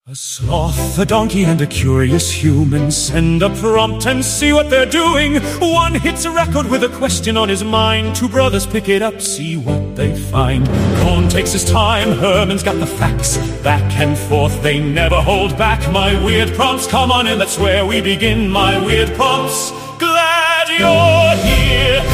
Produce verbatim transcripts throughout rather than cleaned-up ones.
A sloth, a donkey, and a curious human send a prompt and see what they're doing. One hits a record with a question on his mind. Two brothers pick it up, see what they find. Cohn takes his time, Herman's got the facts. Back and forth, they never hold back. My weird prompts, come on in, that's where we begin. My weird prompts, glad you're here.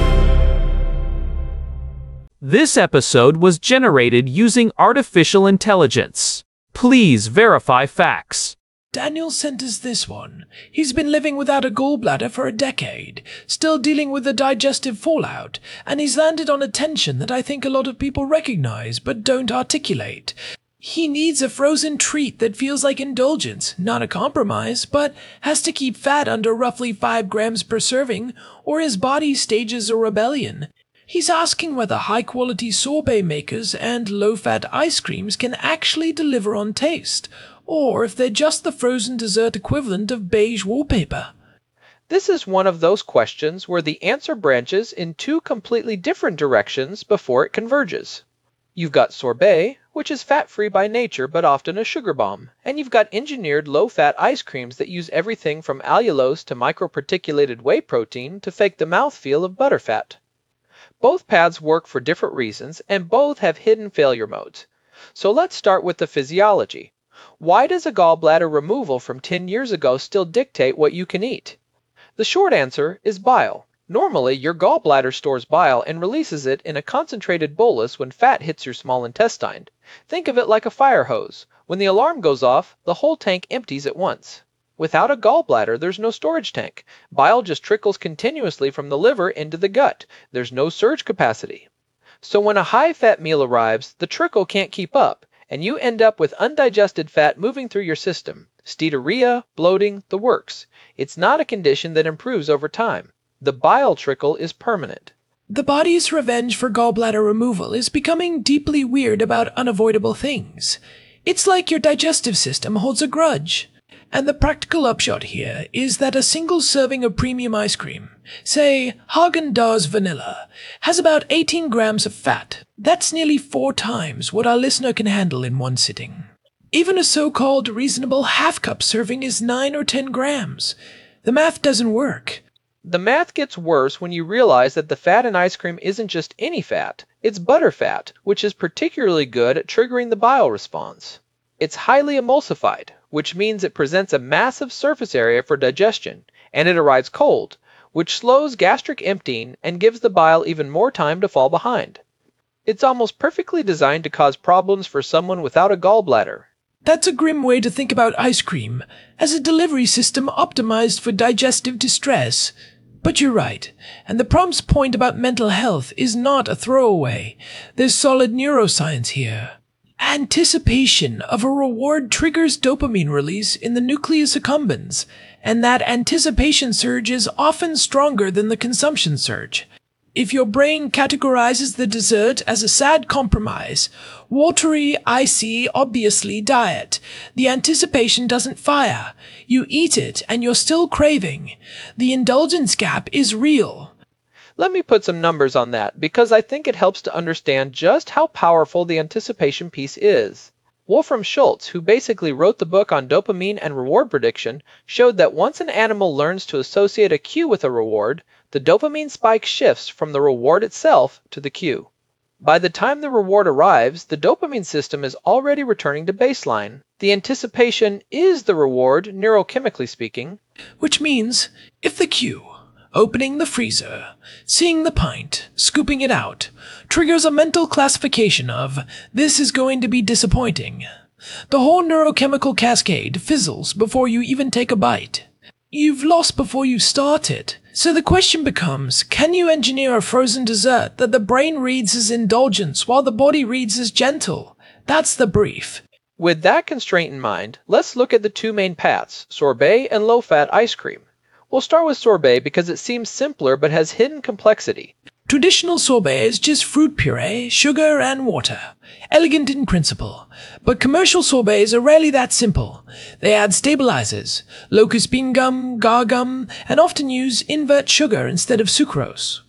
This episode was generated using artificial intelligence. Please verify facts. Daniel sent us this one. He's been living without a gallbladder for a decade, still dealing with the digestive fallout, and he's landed on a tension that I think a lot of people recognize but don't articulate. He needs a frozen treat that feels like indulgence, not a compromise, but has to keep fat under roughly five grams per serving, or his body stages a rebellion. He's asking whether high-quality sorbet makers and low-fat ice creams can actually deliver on taste, or if they're just the frozen dessert equivalent of beige wallpaper. This is one of those questions where the answer branches in two completely different directions before it converges. You've got sorbet, which is fat-free by nature but often a sugar bomb, and you've got engineered low-fat ice creams that use everything from allulose to microparticulated whey protein to fake the mouthfeel of butterfat. Both paths work for different reasons, and both have hidden failure modes. So let's start with the physiology. Why does a gallbladder removal from ten years ago still dictate what you can eat? The short answer is bile. Normally, your gallbladder stores bile and releases it in a concentrated bolus when fat hits your small intestine. Think of it like a fire hose. When the alarm goes off, the whole tank empties at once. Without a gallbladder, there's no storage tank. Bile just trickles continuously from the liver into the gut. There's no surge capacity. So when a high-fat meal arrives, the trickle can't keep up, and you end up with undigested fat moving through your system. Steatorrhea, bloating, the works. It's not a condition that improves over time. The bile trickle is permanent. The body's revenge for gallbladder removal is becoming deeply weird about unavoidable things. It's like your digestive system holds a grudge. And the practical upshot here is that a single serving of premium ice cream, say Häagen-Dazs vanilla, has about eighteen grams of fat. That's nearly four times what our listener can handle in one sitting. Even a so-called reasonable half-cup serving is nine or ten grams. The math doesn't work. The math gets worse when you realize that the fat in ice cream isn't just any fat, it's butterfat, which is particularly good at triggering the bile response. It's highly emulsified, which means it presents a massive surface area for digestion, and it arrives cold, which slows gastric emptying and gives the bile even more time to fall behind. It's almost perfectly designed to cause problems for someone without a gallbladder. That's a grim way to think about ice cream, as a delivery system optimized for digestive distress. But you're right, and the prompt's point about mental health is not a throwaway. There's solid neuroscience here. Anticipation of a reward triggers dopamine release in the nucleus accumbens, and that anticipation surge is often stronger than the consumption surge. If your brain categorizes the dessert as a sad compromise, watery, icy, obviously diet, the anticipation doesn't fire. You eat it and you're still craving. The indulgence gap is real. Let me put some numbers on that, because I think it helps to understand just how powerful the anticipation piece is. Wolfram Schultz, who basically wrote the book on dopamine and reward prediction, showed that once an animal learns to associate a cue with a reward, the dopamine spike shifts from the reward itself to the cue. By the time the reward arrives, the dopamine system is already returning to baseline. The anticipation is the reward, neurochemically speaking. Which means, if the cue, opening the freezer, seeing the pint, scooping it out, triggers a mental classification of, this is going to be disappointing, the whole neurochemical cascade fizzles before you even take a bite. You've lost before you started. So the question becomes, can you engineer a frozen dessert that the brain reads as indulgence while the body reads as gentle? That's the brief. With that constraint in mind, let's look at the two main paths, sorbet and low-fat ice cream. We'll start with sorbet because it seems simpler but has hidden complexity. Traditional sorbet is just fruit puree, sugar, and water. Elegant in principle. But commercial sorbets are rarely that simple. They add stabilizers, locust bean gum, gar gum, and often use invert sugar instead of sucrose.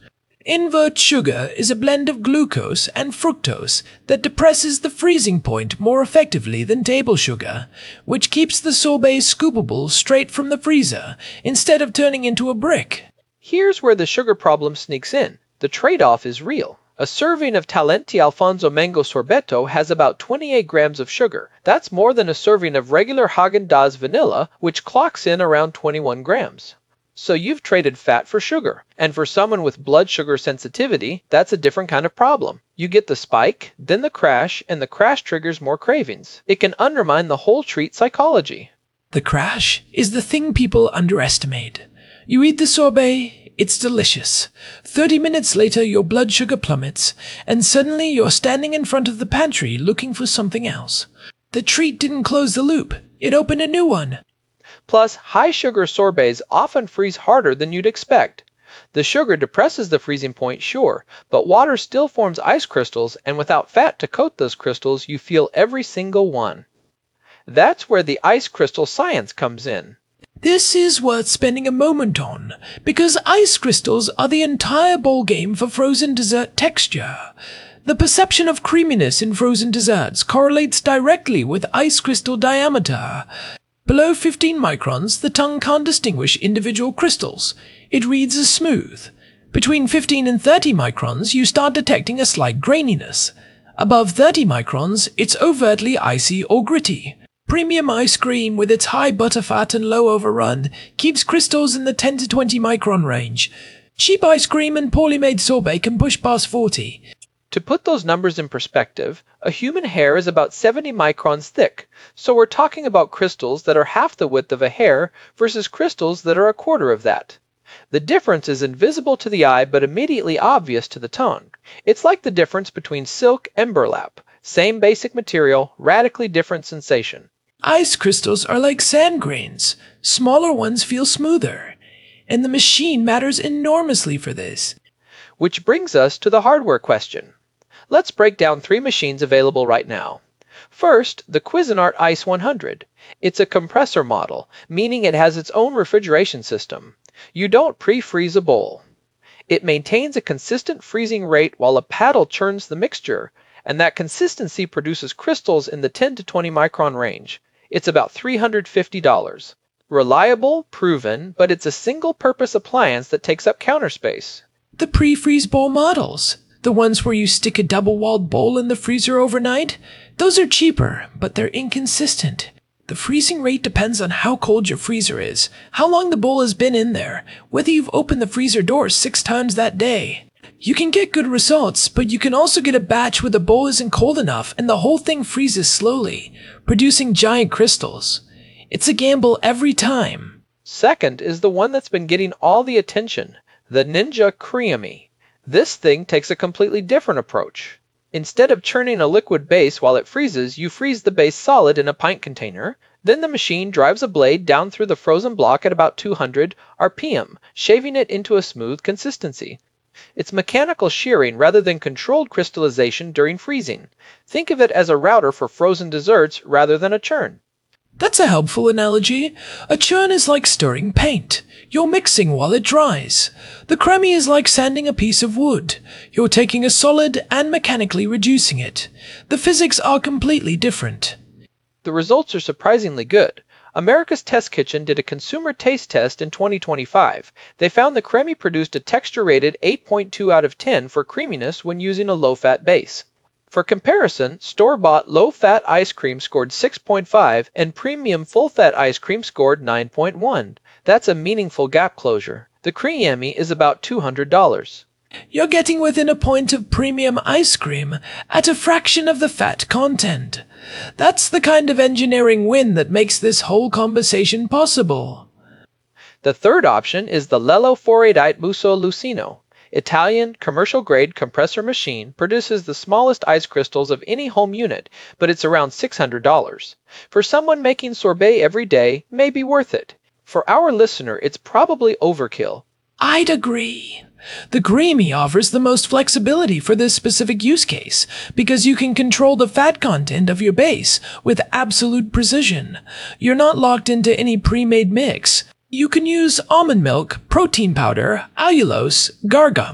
Invert sugar is a blend of glucose and fructose that depresses the freezing point more effectively than table sugar, which keeps the sorbet scoopable straight from the freezer instead of turning into a brick. Here's where the sugar problem sneaks in. The trade-off is real. A serving of Talenti Alfonso Mango Sorbetto has about twenty-eight grams of sugar. That's more than a serving of regular Häagen-Dazs vanilla, which clocks in around twenty-one grams. So you've traded fat for sugar. And for someone with blood sugar sensitivity, that's a different kind of problem. You get the spike, then the crash, and the crash triggers more cravings. It can undermine the whole treat psychology. The crash is the thing people underestimate. You eat the sorbet, it's delicious. Thirty minutes later, your blood sugar plummets, and suddenly you're standing in front of the pantry looking for something else. The treat didn't close the loop. It opened a new one. Plus, high-sugar sorbets often freeze harder than you'd expect. The sugar depresses the freezing point, sure, but water still forms ice crystals, and without fat to coat those crystals, you feel every single one. That's where the ice crystal science comes in. This is worth spending a moment on, because ice crystals are the entire ballgame for frozen dessert texture. The perception of creaminess in frozen desserts correlates directly with ice crystal diameter. Below fifteen microns, the tongue can't distinguish individual crystals. It reads as smooth. Between fifteen and thirty microns, you start detecting a slight graininess. Above thirty microns, it's overtly icy or gritty. Premium ice cream, with its high butterfat and low overrun, keeps crystals in the ten to twenty micron range. Cheap ice cream and poorly made sorbet can push past forty. To put those numbers in perspective, a human hair is about seventy microns thick, so we're talking about crystals that are half the width of a hair versus crystals that are a quarter of that. The difference is invisible to the eye but immediately obvious to the tongue. It's like the difference between silk and burlap. Same basic material, radically different sensation. Ice crystals are like sand grains. Smaller ones feel smoother. And the machine matters enormously for this. Which brings us to the hardware question. Let's break down three machines available right now. First, the Cuisinart Ice one hundred. It's a compressor model, meaning it has its own refrigeration system. You don't pre-freeze a bowl. It maintains a consistent freezing rate while a paddle churns the mixture, and that consistency produces crystals in the ten to twenty micron range. It's about three hundred fifty dollars. Reliable, proven, but it's a single-purpose appliance that takes up counter space. The pre-freeze bowl models, the ones where you stick a double-walled bowl in the freezer overnight, those are cheaper, but they're inconsistent. The freezing rate depends on how cold your freezer is, how long the bowl has been in there, whether you've opened the freezer door six times that day. You can get good results, but you can also get a batch where the bowl isn't cold enough and the whole thing freezes slowly, producing giant crystals. It's a gamble every time. Second is the one that's been getting all the attention, the Ninja Creami. This thing takes a completely different approach. Instead of churning a liquid base while it freezes, you freeze the base solid in a pint container. Then the machine drives a blade down through the frozen block at about two hundred R P M, shaving it into a smooth consistency. It's mechanical shearing rather than controlled crystallization during freezing. Think of it as a router for frozen desserts rather than a churn. That's a helpful analogy. A churn is like stirring paint. You're mixing while it dries. The Creami is like sanding a piece of wood. You're taking a solid and mechanically reducing it. The physics are completely different. The results are surprisingly good. America's Test Kitchen did a consumer taste test in twenty twenty-five. They found the Creami produced a texture-rated eight point two out of ten for creaminess when using a low-fat base. For comparison, store-bought low-fat ice cream scored six point five and premium full-fat ice cream scored nine point one. That's a meaningful gap closure. The Creami is about two hundred dollars. You're getting within a point of premium ice cream at a fraction of the fat content. That's the kind of engineering win that makes this whole conversation possible. The third option is the Lello Foredite Muso Lucino. Italian, commercial-grade compressor machine produces the smallest ice crystals of any home unit, but it's around six hundred dollars. For someone making sorbet every day, may be worth it. For our listener, it's probably overkill. I'd agree. The Creami offers the most flexibility for this specific use case because you can control the fat content of your base with absolute precision. You're not locked into any pre-made mix. You can use almond milk, protein powder, allulose, gargum,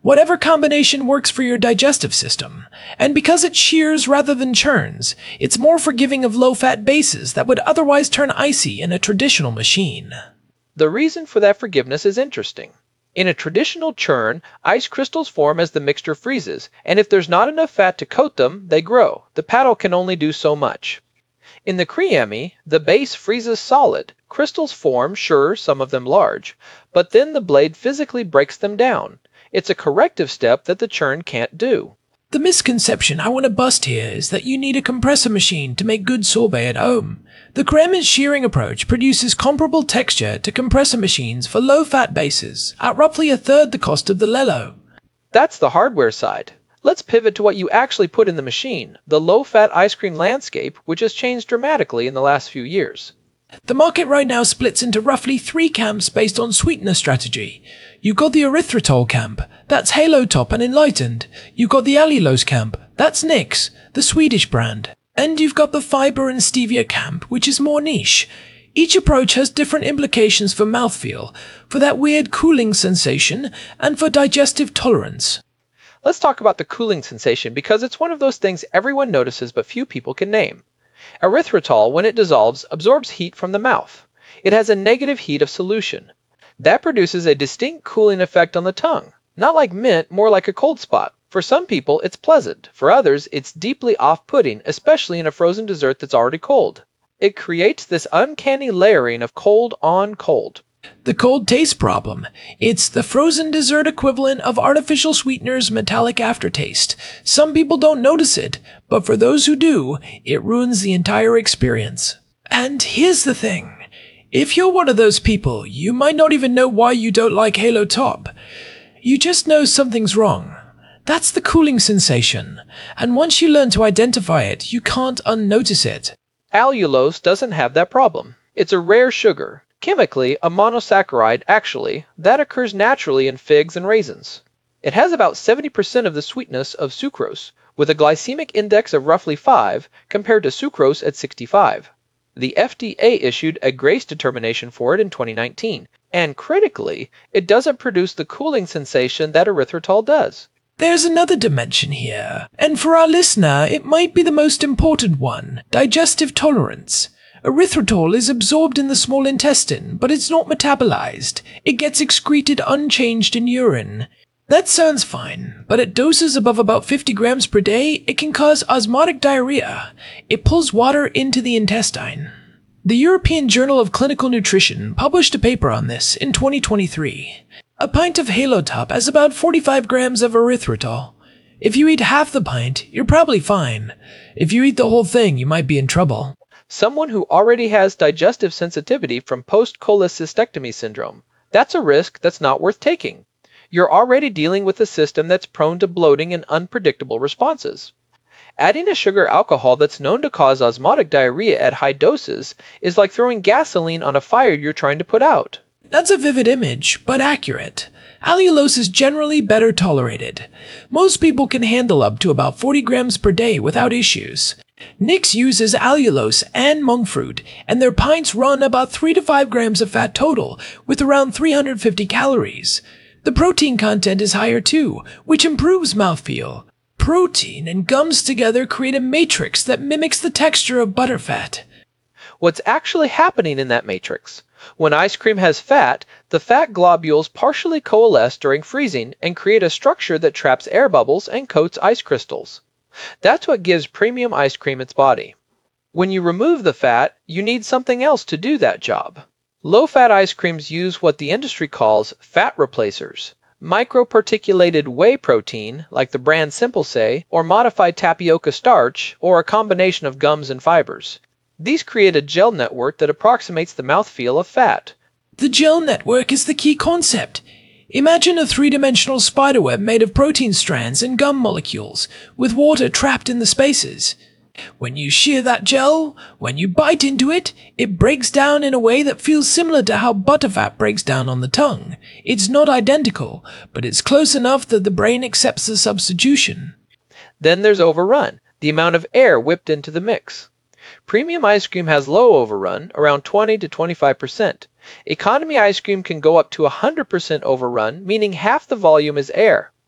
Whatever combination works for your digestive system. And because it shears rather than churns, it's more forgiving of low-fat bases that would otherwise turn icy in a traditional machine. The reason for that forgiveness is interesting. In a traditional churn, ice crystals form as the mixture freezes, and if there's not enough fat to coat them, they grow. The paddle can only do so much. In the Creami, the base freezes solid. Crystals form, sure, some of them large, but then the blade physically breaks them down. It's a corrective step that the churn can't do. The misconception I want to bust here is that you need a compressor machine to make good sorbet at home. The Kremen's shearing approach produces comparable texture to compressor machines for low-fat bases at roughly a third the cost of the Lelo. That's the hardware side. Let's pivot to what you actually put in the machine, the low-fat ice cream landscape, which has changed dramatically in the last few years. The market right now splits into roughly three camps based on sweetener strategy. You've got the erythritol camp, that's Halo Top and Enlightened. You've got the allulose camp, that's Nix, the Swedish brand. And you've got the fiber and stevia camp, which is more niche. Each approach has different implications for mouthfeel, for that weird cooling sensation, and for digestive tolerance. Let's talk about the cooling sensation because it's one of those things everyone notices but few people can name. Erythritol, when it dissolves, absorbs heat from the mouth. It has a negative heat of solution. That produces a distinct cooling effect on the tongue. Not like mint, more like a cold spot. For some people, it's pleasant. For others, it's deeply off-putting, especially in a frozen dessert that's already cold. It creates this uncanny layering of cold on cold. The cold taste problem. It's the frozen dessert equivalent of artificial sweetener's metallic aftertaste. Some people don't notice it, but for those who do, it ruins the entire experience. And here's the thing. If you're one of those people, you might not even know why you don't like Halo Top. You just know something's wrong. That's the cooling sensation, and once you learn to identify it, you can't unnotice it. Allulose doesn't have that problem. It's a rare sugar. Chemically, a monosaccharide, actually, that occurs naturally in figs and raisins. It has about seventy percent of the sweetness of sucrose, with a glycemic index of roughly five, compared to sucrose at sixty-five. The F D A issued a GRACE determination for it in twenty nineteen, and critically, it doesn't produce the cooling sensation that erythritol does. There's another dimension here, and for our listener, it might be the most important one, digestive tolerance. Erythritol is absorbed in the small intestine, but it's not metabolized. It gets excreted unchanged in urine. That sounds fine, but at doses above about fifty grams per day, it can cause osmotic diarrhea. It pulls water into the intestine. The European Journal of Clinical Nutrition published a paper on this in twenty twenty-three. A pint of Halo Top has about forty-five grams of erythritol. If you eat half the pint, you're probably fine. If you eat the whole thing, you might be in trouble. Someone who already has digestive sensitivity from post-cholecystectomy syndrome. That's a risk that's not worth taking. You're already dealing with a system that's prone to bloating and unpredictable responses. Adding a sugar alcohol that's known to cause osmotic diarrhea at high doses is like throwing gasoline on a fire you're trying to put out. That's a vivid image, but accurate. Allulose is generally better tolerated. Most people can handle up to about forty grams per day without issues. Nix uses allulose and monk fruit, and their pints run about three to five grams of fat total, with around three hundred fifty calories. The protein content is higher too, which improves mouthfeel. Protein and gums together create a matrix that mimics the texture of butterfat. What's actually happening in that matrix? When ice cream has fat, the fat globules partially coalesce during freezing and create a structure that traps air bubbles and coats ice crystals. That's what gives premium ice cream its body. When you remove the fat, you need something else to do that job. Low-fat ice creams use what the industry calls fat replacers, microparticulated whey protein, like the brand Simple Say, or modified tapioca starch, or a combination of gums and fibers. These create a gel network that approximates the mouthfeel of fat. The gel network is the key concept. Imagine a three-dimensional spiderweb made of protein strands and gum molecules, with water trapped in the spaces. When you shear that gel, when you bite into it, it breaks down in a way that feels similar to how butterfat breaks down on the tongue. It's not identical, but it's close enough that the brain accepts the substitution. Then there's overrun, the amount of air whipped into the mix. Premium ice cream has low overrun, around twenty to twenty-five percent. Economy ice cream can go up to one hundred percent overrun, meaning half the volume is air.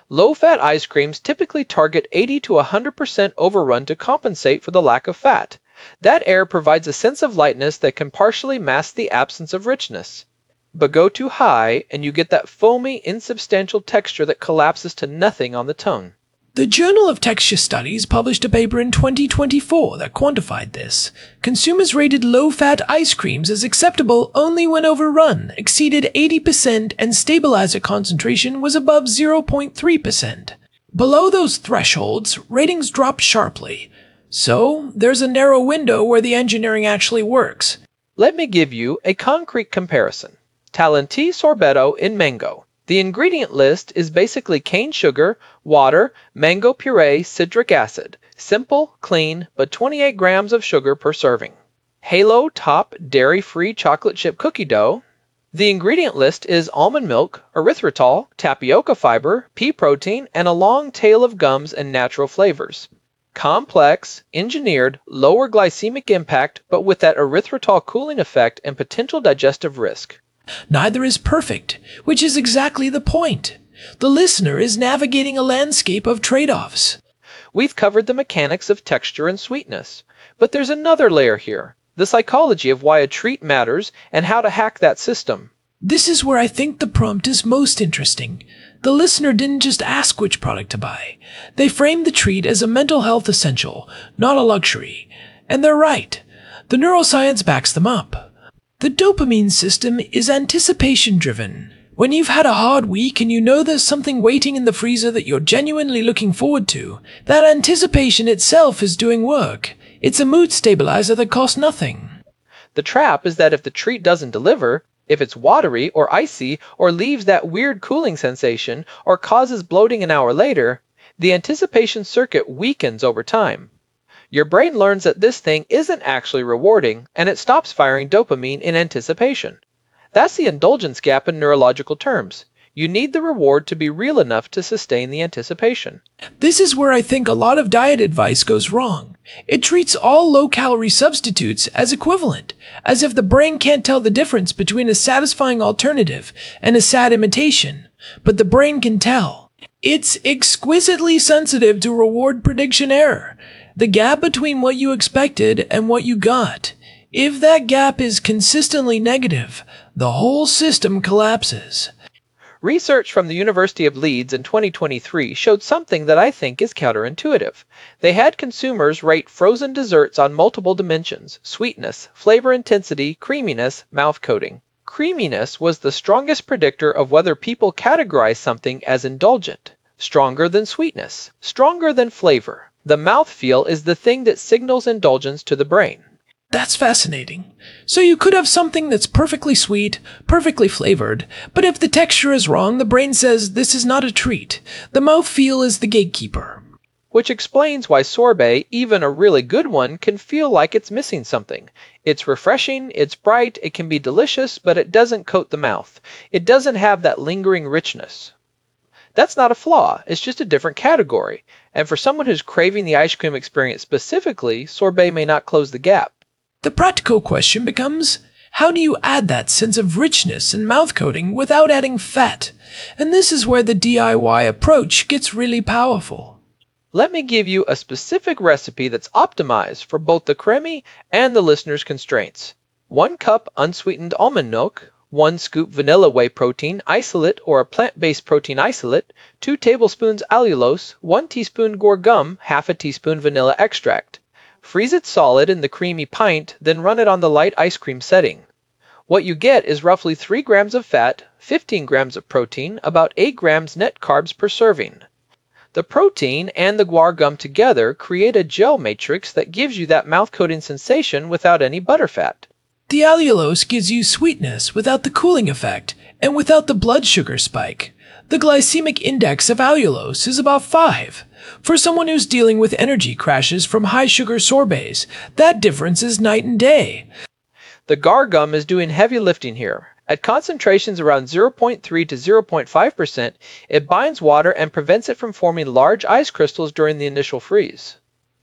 Low-fat ice creams typically target eighty to one hundred percent overrun to compensate for the lack of fat. That air provides a sense of lightness that can partially mask the absence of richness. But go too high, and you get that foamy, insubstantial texture that collapses to nothing on the tongue. The Journal of Texture Studies published a paper in twenty twenty-four that quantified this. Consumers rated low-fat ice creams as acceptable only when overrun, exceeded eighty percent, and stabilizer concentration was above zero point three percent. Below those thresholds, ratings dropped sharply. So, there's a narrow window where the engineering actually works. Let me give you a concrete comparison. Talenti sorbetto in mango. The ingredient list is basically cane sugar, water, mango puree, citric acid. Simple, clean, but twenty-eight grams of sugar per serving. Halo Top dairy-free chocolate chip cookie dough. The ingredient list is almond milk, erythritol, tapioca fiber, pea protein, and a long tail of gums and natural flavors. Complex, engineered, lower glycemic impact, but with that erythritol cooling effect and potential digestive risk. Neither is perfect, which is exactly the point. The listener is navigating a landscape of trade-offs. We've covered the mechanics of texture and sweetness, but there's another layer here, the psychology of why a treat matters and how to hack that system. This is where I think the prompt is most interesting. The listener didn't just ask which product to buy. They framed the treat as a mental health essential, not a luxury. And they're right. The neuroscience backs them up. The dopamine system is anticipation-driven. When you've had a hard week and you know there's something waiting in the freezer that you're genuinely looking forward to, that anticipation itself is doing work. It's a mood stabilizer that costs nothing. The trap is that if the treat doesn't deliver, if it's watery or icy or leaves that weird cooling sensation or causes bloating an hour later, the anticipation circuit weakens over time. Your brain learns that this thing isn't actually rewarding, and it stops firing dopamine in anticipation. That's the indulgence gap in neurological terms. You need the reward to be real enough to sustain the anticipation. This is where I think a lot of diet advice goes wrong. It treats all low-calorie substitutes as equivalent, as if the brain can't tell the difference between a satisfying alternative and a sad imitation. But the brain can tell. It's exquisitely sensitive to reward prediction error. The gap between what you expected and what you got. If that gap is consistently negative, the whole system collapses. Research from the University of Leeds in twenty twenty-three showed something that I think is counterintuitive. They had consumers rate frozen desserts on multiple dimensions: sweetness, flavor intensity, creaminess, mouth coating. Creaminess was the strongest predictor of whether people categorize something as indulgent. Stronger than sweetness, stronger than flavor. The mouthfeel is the thing that signals indulgence to the brain. That's fascinating. So you could have something that's perfectly sweet, perfectly flavored, but if the texture is wrong, the brain says this is not a treat. The mouthfeel is the gatekeeper. Which explains why sorbet, even a really good one, can feel like it's missing something. It's refreshing, it's bright, it can be delicious, but it doesn't coat the mouth. It doesn't have that lingering richness. That's not a flaw, it's just a different category. And for someone who's craving the ice cream experience specifically, sorbet may not close the gap. The practical question becomes, how do you add that sense of richness and mouth coating without adding fat? And this is where the D I Y approach gets really powerful. Let me give you a specific recipe that's optimized for both the creme and the listener's constraints. One cup unsweetened almond milk, one scoop vanilla whey protein isolate or a plant-based protein isolate, two tablespoons allulose, one teaspoon guar gum, half a teaspoon vanilla extract. Freeze it solid in the creamy pint, then run it on the light ice cream setting. What you get is roughly three grams of fat, fifteen grams of protein, about eight grams net carbs per serving. The protein and the guar gum together create a gel matrix that gives you that mouth-coating sensation without any butterfat. The allulose gives you sweetness without the cooling effect and without the blood sugar spike. The glycemic index of allulose is about five. For someone who's dealing with energy crashes from high-sugar sorbets, that difference is night and day. The guar gum is doing heavy lifting here. At concentrations around zero point three to zero point five percent, it binds water and prevents it from forming large ice crystals during the initial freeze.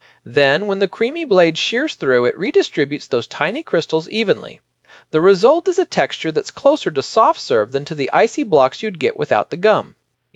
Then, when the creamy blade shears through, it redistributes those tiny crystals evenly. The result is a texture that's closer to soft serve than to the icy blocks you'd get without the gum.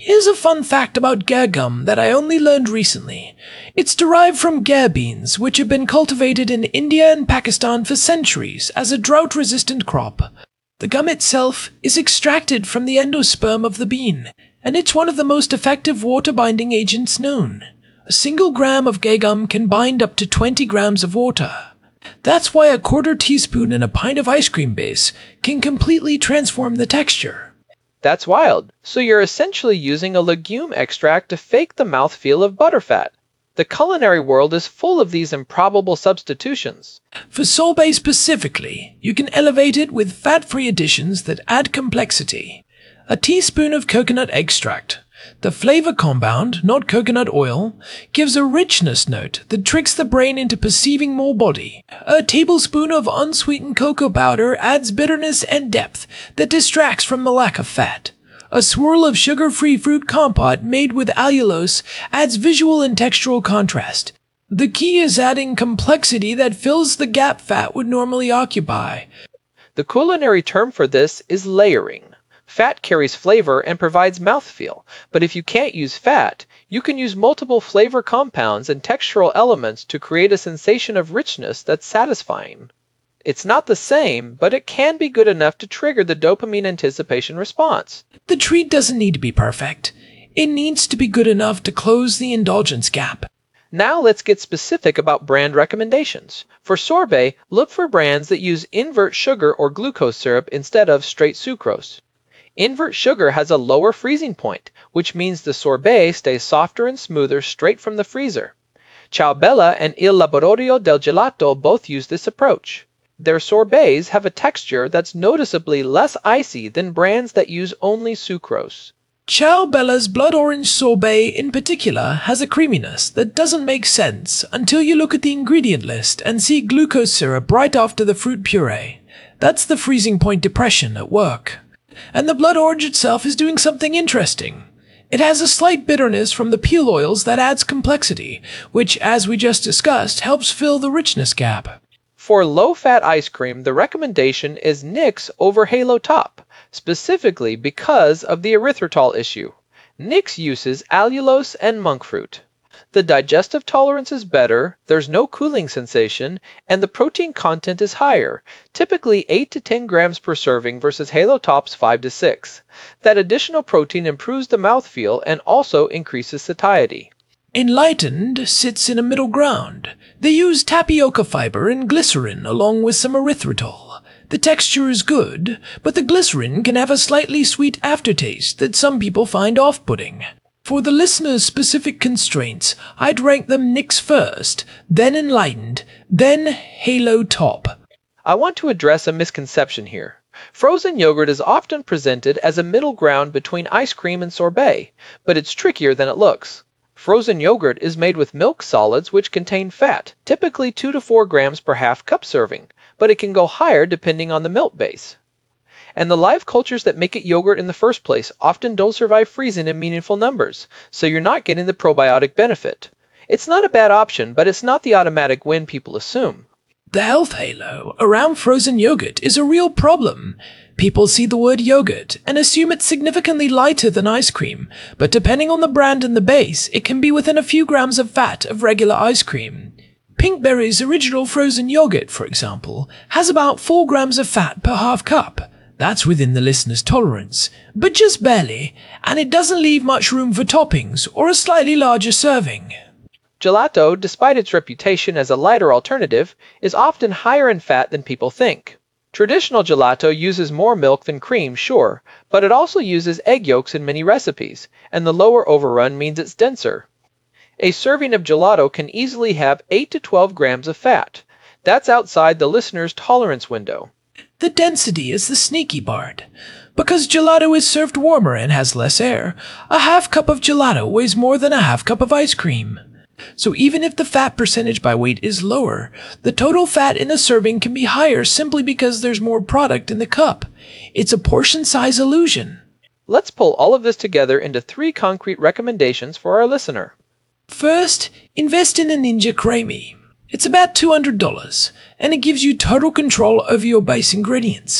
Here's a fun fact about ger gum that I only learned recently. It's derived from ger beans, which have been cultivated in India and Pakistan for centuries as a drought-resistant crop. The gum itself is extracted from the endosperm of the bean, and it's one of the most effective water-binding agents known. A single gram of ger gum can bind up to twenty grams of water. That's why a quarter teaspoon in a pint of ice cream base can completely transform the texture. That's wild. So you're essentially using a legume extract to fake the mouthfeel of butterfat. The culinary world is full of these improbable substitutions. For sorbet specifically, you can elevate it with fat-free additions that add complexity. A teaspoon of coconut extract. The flavor compound, not coconut oil, gives a richness note that tricks the brain into perceiving more body. A tablespoon of unsweetened cocoa powder adds bitterness and depth that distracts from the lack of fat. A swirl of sugar-free fruit compote made with allulose adds visual and textural contrast. The key is adding complexity that fills the gap fat would normally occupy. The culinary term for this is layering. Fat carries flavor and provides mouthfeel, but if you can't use fat, you can use multiple flavor compounds and textural elements to create a sensation of richness that's satisfying. It's not the same, but it can be good enough to trigger the dopamine anticipation response. The treat doesn't need to be perfect. It needs to be good enough to close the indulgence gap. Now let's get specific about brand recommendations. For sorbet, look for brands that use invert sugar or glucose syrup instead of straight sucrose. Invert sugar has a lower freezing point, which means the sorbet stays softer and smoother straight from the freezer. Ciao Bella and Il Laboratorio del Gelato both use this approach. Their sorbets have a texture that's noticeably less icy than brands that use only sucrose. Ciao Bella's blood orange sorbet in particular has a creaminess that doesn't make sense until you look at the ingredient list and see glucose syrup right after the fruit puree. That's the freezing point depression at work. And the blood orange itself is doing something interesting. It has a slight bitterness from the peel oils that adds complexity, which, as we just discussed, helps fill the richness gap. For low-fat ice cream, the recommendation is Nix over Halo Top, specifically because of the erythritol issue. Nix uses allulose and monk fruit. The digestive tolerance is better, there's no cooling sensation, and the protein content is higher, typically eight to ten grams per serving versus Halo Top's five to six. That additional protein improves the mouthfeel and also increases satiety. Enlightened sits in a middle ground. They use tapioca fiber and glycerin along with some erythritol. The texture is good, but the glycerin can have a slightly sweet aftertaste that some people find off-putting. For the listener's specific constraints, I'd rank them Nix first, then Enlightened, then Halo Top. I want to address a misconception here. Frozen yogurt is often presented as a middle ground between ice cream and sorbet, but it's trickier than it looks. Frozen yogurt is made with milk solids which contain fat, typically two to four grams per half cup serving, but it can go higher depending on the milk base. And the live cultures that make it yogurt in the first place often don't survive freezing in meaningful numbers, so you're not getting the probiotic benefit. It's not a bad option, but it's not the automatic win people assume. The health halo around frozen yogurt is a real problem. People see the word yogurt and assume it's significantly lighter than ice cream, but depending on the brand and the base, it can be within a few grams of fat of regular ice cream. Pinkberry's original frozen yogurt, for example, has about four grams of fat per half cup. That's within the listener's tolerance, but just barely, and it doesn't leave much room for toppings or a slightly larger serving. Gelato, despite its reputation as a lighter alternative, is often higher in fat than people think. Traditional gelato uses more milk than cream, sure, but it also uses egg yolks in many recipes, and the lower overrun means it's denser. A serving of gelato can easily have eight to twelve grams of fat. That's outside the listener's tolerance window. The density is the sneaky part. Because gelato is served warmer and has less air, a half cup of gelato weighs more than a half cup of ice cream. So even if the fat percentage by weight is lower, the total fat in a serving can be higher simply because there's more product in the cup. It's a portion size illusion. Let's pull all of this together into three concrete recommendations for our listener. First, invest in a Ninja Creamy. It's about two hundred dollars, and it gives you total control over your base ingredients.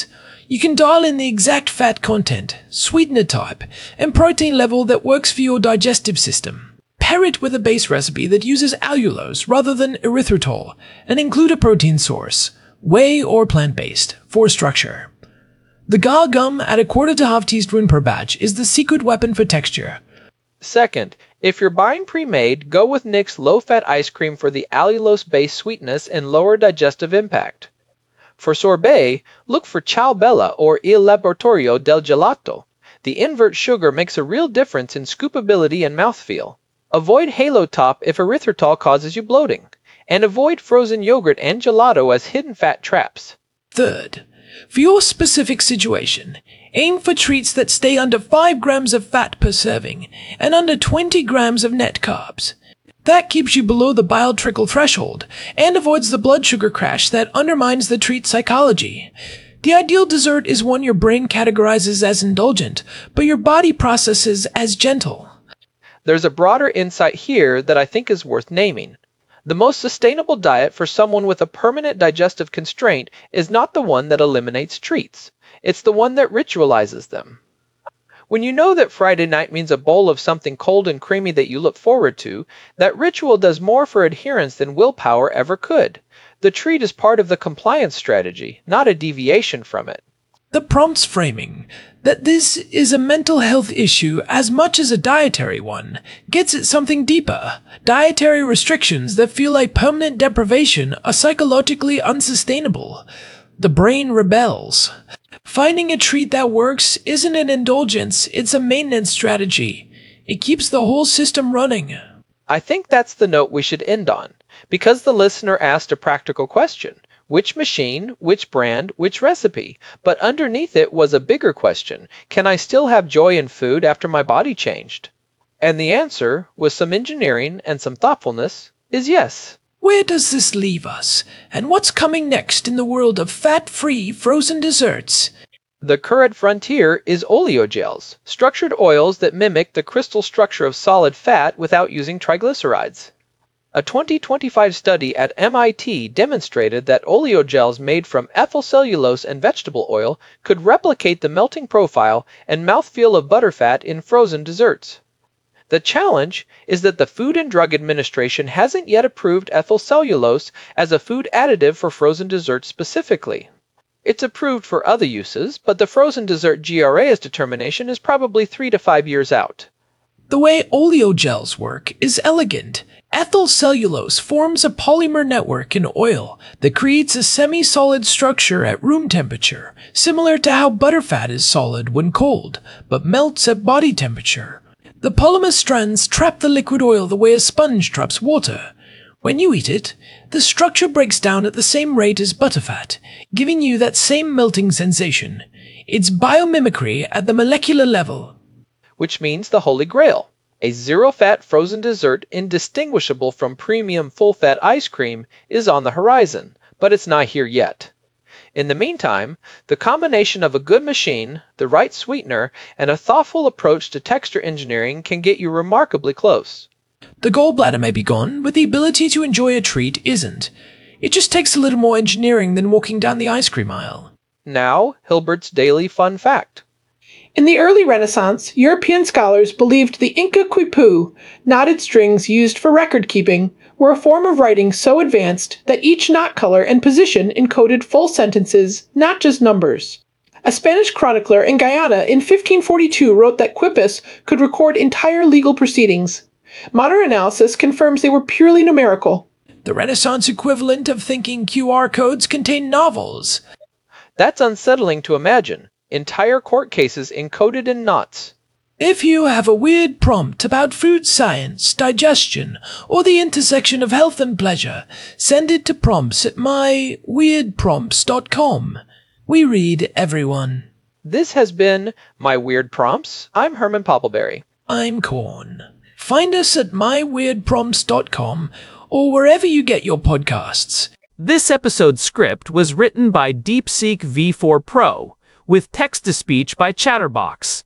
You can dial in the exact fat content, sweetener type, and protein level that works for your digestive system. Pair it with a base recipe that uses allulose rather than erythritol, and include a protein source, whey or plant-based, for structure. The Gar gum at a quarter to half teaspoon per batch is the secret weapon for texture. Second, if you're buying pre-made, go with Nick's low-fat ice cream for the allulose-based sweetness and lower digestive impact. For sorbet, look for Ciao Bella or Il Laboratorio del Gelato. The invert sugar makes a real difference in scoopability and mouthfeel. Avoid Halo Top if erythritol causes you bloating, and avoid frozen yogurt and gelato as hidden fat traps. Third, for your specific situation, aim for treats that stay under five grams of fat per serving and under twenty grams of net carbs. That keeps you below the bile trickle threshold and avoids the blood sugar crash that undermines the treat psychology. The ideal dessert is one your brain categorizes as indulgent, but your body processes as gentle. There's a broader insight here that I think is worth naming. The most sustainable diet for someone with a permanent digestive constraint is not the one that eliminates treats. It's the one that ritualizes them. When you know that Friday night means a bowl of something cold and creamy that you look forward to, that ritual does more for adherence than willpower ever could. The treat is part of the compliance strategy, not a deviation from it. The prompt's framing, that this is a mental health issue as much as a dietary one, gets at something deeper. Dietary restrictions that feel like permanent deprivation are psychologically unsustainable. The brain rebels. Finding a treat that works isn't an indulgence, it's a maintenance strategy. It keeps the whole system running. I think that's the note we should end on, because the listener asked a practical question. Which machine, which brand, which recipe? But underneath it was a bigger question. Can I still have joy in food after my body changed? And the answer, with some engineering and some thoughtfulness, is yes. Where does this leave us? And what's coming next in the world of fat-free frozen desserts? The current frontier is oleogels, structured oils that mimic the crystal structure of solid fat without using triglycerides. A twenty twenty-five study at M I T demonstrated that oleogels made from ethyl cellulose and vegetable oil could replicate the melting profile and mouthfeel of butterfat in frozen desserts. The challenge is that the Food and Drug Administration hasn't yet approved ethyl cellulose as a food additive for frozen desserts specifically. It's approved for other uses, but the frozen dessert G R A's determination is probably three to five years out. The way oleogels work is elegant. Ethyl cellulose forms a polymer network in oil that creates a semi-solid structure at room temperature, similar to how butterfat is solid when cold, but melts at body temperature. The polymer strands trap the liquid oil the way a sponge traps water. When you eat it, the structure breaks down at the same rate as butterfat, giving you that same melting sensation. It's biomimicry at the molecular level. Which means the Holy Grail. A zero-fat frozen dessert indistinguishable from premium full-fat ice cream is on the horizon, but it's not here yet. In the meantime, the combination of a good machine, the right sweetener, and a thoughtful approach to texture engineering can get you remarkably close. The gallbladder may be gone, but the ability to enjoy a treat isn't. It just takes a little more engineering than walking down the ice cream aisle. Now, Hilbert's Daily Fun Fact. In the early Renaissance, European scholars believed the Inca quipu, knotted strings used for record-keeping, were a form of writing so advanced that each knot color and position encoded full sentences, not just numbers. A Spanish chronicler in Guyana in fifteen forty-two wrote that quipus could record entire legal proceedings. Modern analysis confirms they were purely numerical. The Renaissance equivalent of thinking Q R codes contained novels. That's unsettling to imagine. Entire court cases encoded in knots. If you have a weird prompt about food science, digestion, or the intersection of health and pleasure, send it to prompts at my weird prompts dot com. We read everyone. This has been My Weird Prompts. I'm Herman Poppleberry. I'm Corn. Find us at my weird prompts dot com or wherever you get your podcasts. This episode's script was written by DeepSeek V four Pro, with text-to-speech by Chatterbox.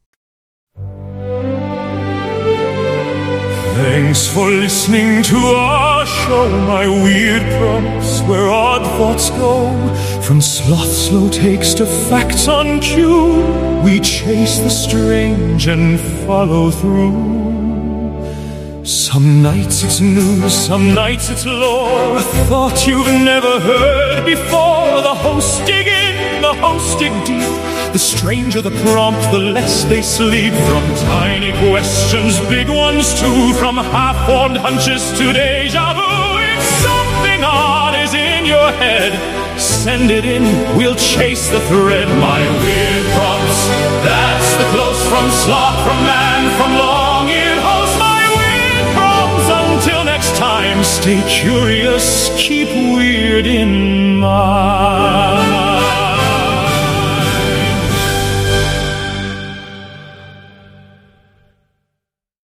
Thanks for listening to our show, My Weird Prompts, where odd thoughts go. From sloth slow takes to facts on cue, we chase the strange and follow through. Some nights it's news, some nights it's lore, a thought you've never heard before. The hosts dig in, the hosts dig deep. The stranger the prompt, the less they sleep. From tiny questions, big ones too. From half-formed hunches to deja vu. If something odd is in your head, send it in, we'll chase the thread. My weird prompts, that's the close from sloth, from man, from long-eared host. My weird prompts, until next time, stay curious, keep weird in mind.